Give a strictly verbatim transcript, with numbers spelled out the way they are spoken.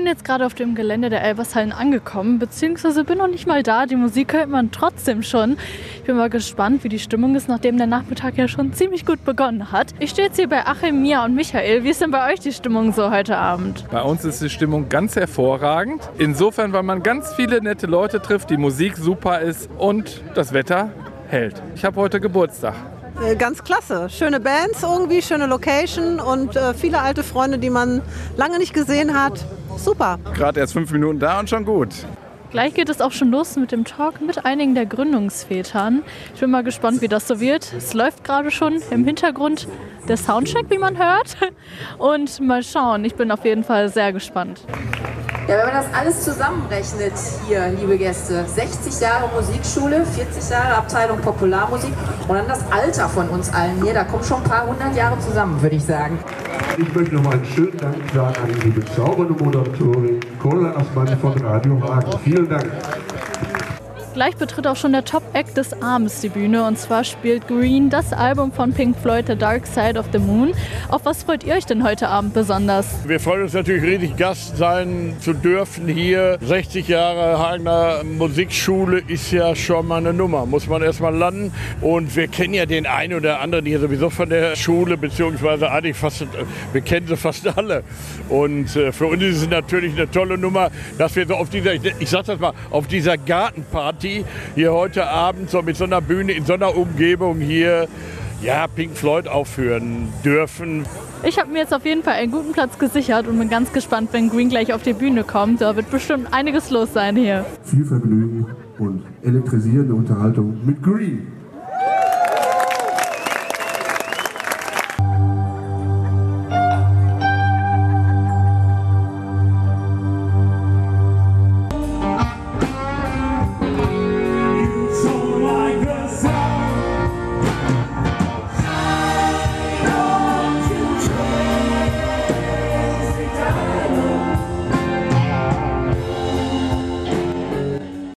jetzt gerade auf dem Gelände der Elvershallen angekommen, beziehungsweise bin noch nicht mal da. Die Musik hört man trotzdem schon. Ich bin mal gespannt, wie die Stimmung ist, nachdem der Nachmittag ja schon ziemlich gut begonnen hat. Ich stehe jetzt hier bei Achim, Mia und Michael. Wie ist denn bei euch die Stimmung so heute Abend? Bei uns ist die Stimmung ganz hervorragend. Insofern, weil man ganz viele nette Leute trifft, die Musik super ist und das Wetter hält. Ich habe heute Geburtstag. Ganz klasse. Schöne Bands irgendwie, schöne Location und äh, viele alte Freunde, die man lange nicht gesehen hat. Super. Gerade erst fünf Minuten da und schon gut. Gleich geht es auch schon los mit dem Talk mit einigen der Gründungsvätern. Ich bin mal gespannt, wie das so wird. Es läuft gerade schon im Hintergrund der Soundcheck, wie man hört. Und mal schauen, ich bin auf jeden Fall sehr gespannt. Ja, wenn man das alles zusammenrechnet hier, liebe Gäste, sechzig Jahre Musikschule, vierzig Jahre Abteilung Popularmusik und dann das Alter von uns allen hier, da kommen schon ein paar hundert Jahre zusammen, würde ich sagen. Ich möchte noch mal einen schönen Dank sagen an die bezaubernde Moderatorin Kohle Assmann von Radio Hagen. Vielen Dank. Gleich betritt auch schon der Top-Act des Abends die Bühne, und zwar spielt Green das Album von Pink Floyd, The Dark Side of the Moon. Auf was freut ihr euch denn heute Abend besonders? Wir freuen uns natürlich riesig, Gast sein zu dürfen hier. sechzig Jahre Hagener Musikschule ist ja schon mal eine Nummer, muss man erst mal landen. Und wir kennen ja den einen oder anderen hier sowieso von der Schule, beziehungsweise eigentlich fast, wir kennen sie fast alle. Und für uns ist es natürlich eine tolle Nummer, dass wir so auf dieser, ich sag das mal, auf dieser Gartenparty hier heute Abend so mit so einer Bühne in so einer Umgebung hier, ja, Pink Floyd aufführen dürfen. Ich habe mir jetzt auf jeden Fall einen guten Platz gesichert und bin ganz gespannt, wenn Green gleich auf die Bühne kommt. Da wird bestimmt einiges los sein hier. Viel Vergnügen und elektrisierende Unterhaltung mit Green.